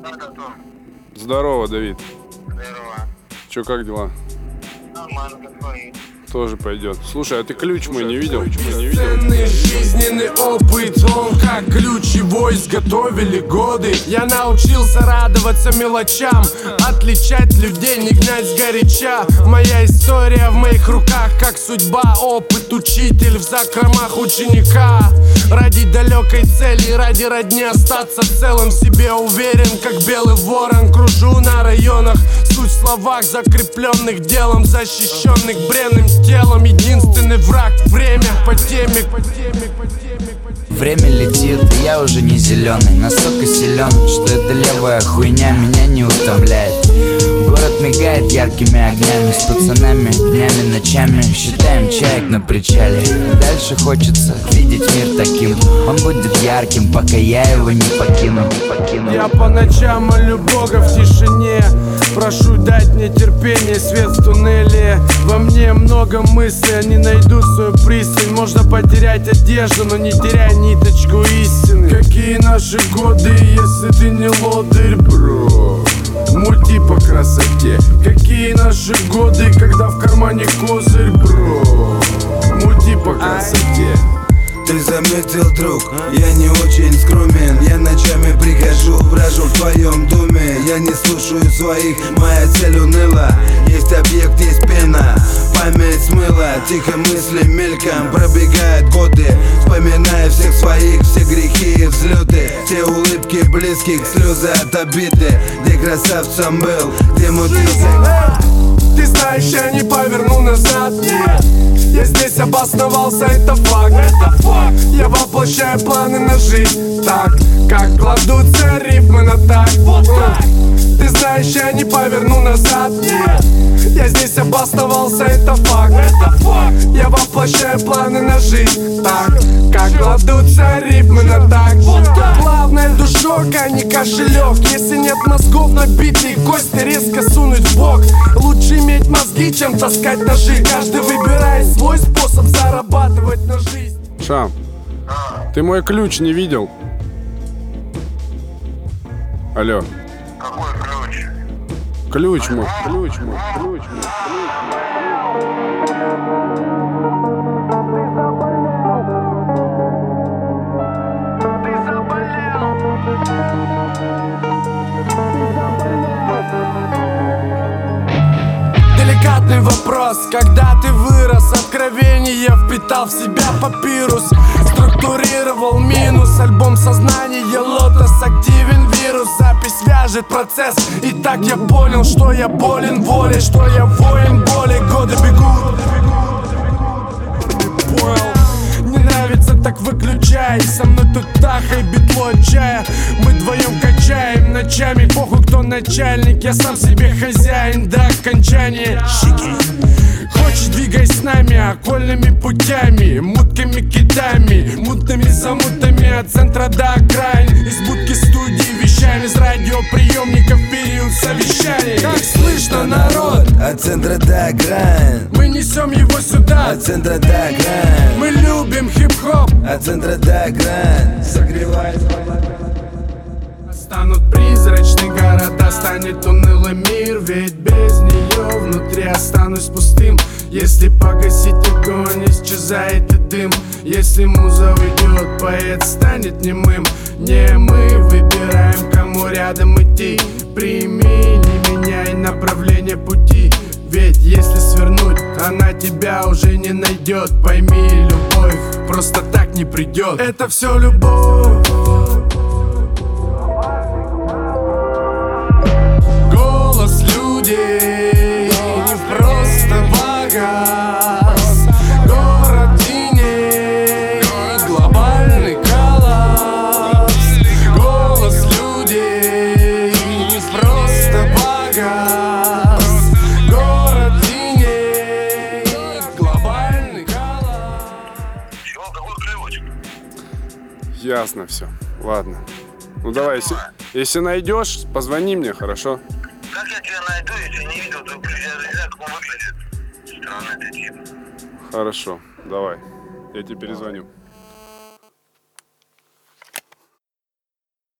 Как Антон? Здорово, Давид. Здорово. Чё, как дела? Нормально, как твои? Тоже пойдет. Слушай, а ты ключ мой не видел? Ценный жизненный опыт, он как ключевой изготовили годы. Я научился радоваться мелочам, отличать людей, не гнать сгоряча. Моя история в моих руках, как судьба, опыт, учитель в закромах ученика. Ради далекой цели, ради родни остаться целым, себе уверен, как белый ворон. Кружу на районах, суть в словах, закрепленных делом, защищенных бренным телом. Единственный враг — время по теме. Время летит, и я уже не зеленый. Настолько силен, что эта левая хуйня меня не утомляет. Город мигает яркими огнями, с пацанами днями, ночами считаем чаек на причале. Дальше хочется видеть мир таким. Он будет ярким, пока я его не покину. Я по ночам молю Бога в тишине, прошу дать мне терпение, свет в туннеле. Во мне много мыслей, они найдут свою пристань. Можно потерять одежду, но не теряй ниточку истины. Какие наши годы, если ты не лодырь, бро? Мульти по красоте. Какие наши годы, когда в кармане козырь, бро? Мульти по красоте. Ты заметил, друг, я не очень скромен. Я ночами прихожу, брожу в твоем доме. Я не слушаю своих, моя цель уныла. Есть объект, есть пена, память смыла. Тихо мысли мельком, пробегают годы, вспоминая всех своих, все грехи и взлеты. Все улыбки близких, слезы от обиды. Где красавцем был, где мутился. Ты знаешь, я не поверну назад, нет. Я здесь обосновался, это факт. Я воплощаю планы на жизнь так, как кладутся рифмы на так. Ты знаешь, я не поверну назад, нет. Я здесь обосновался, это факт. Я воплощаю планы на жизнь так, как кладутся рифмы на так. Главное душок, а не кошелек. Если нет мозгов, набитые кости резко сунуть в бок. Лучше иметь мозги, чем таскать ножи. Каждый выбирает свой способ зарабатывать на жизнь. Шам, ты мой ключ не видел? Алло. Какой ключ? Ключ мой, ключ мой, ключ мой. Деликатный вопрос, когда ты вырос, откровение впитал в себя папирус. Структурировал минус, альбом сознания, лотос, активен вирус. Запись вяжет процесс, и так я понял, что я болен волей, что я воин боли. Годы бегут, понял. Не нравится, так выключай. Со мной тут таха и битло от чая. Мы вдвоем качаем ночами, похуй кто начальник. Я сам себе хозяин до окончания. Хочешь, двигай с нами окольными путями, мутками, китами, мутными замутами от центра до окраин. Из будки студии вещаем, из радиоприемников период совещаний. Как слышно, народ? От центра до окраин. Мы несем его сюда. От центра до окраин. Мы любим хип-хоп. От центра до окраин. Согревает. Станут призрачные города, станет унылый мир. Ведь без нее внутри останусь пустым. Если погасить огонь, исчезает и дым. Если муза уйдет, поэт станет немым. Не мы выбираем, кому рядом идти. Прими, не меняй направление пути. Ведь если свернуть, она тебя уже не найдет. Пойми, любовь просто так не придет. Это все любовь. Голос людей, не просто погас. Город теней, глобальный коллапс. Голос людей, не просто погас. Город теней, глобальный коллапс. Чего, какой ключ? Ясно все. Ладно. Ну давай, если найдешь, позвони мне, хорошо? Как я тебя найду, если не видел твой ключ? Я не знаю, как он выглядит. Странный ты тип. Хорошо, давай. Я тебе перезвоню.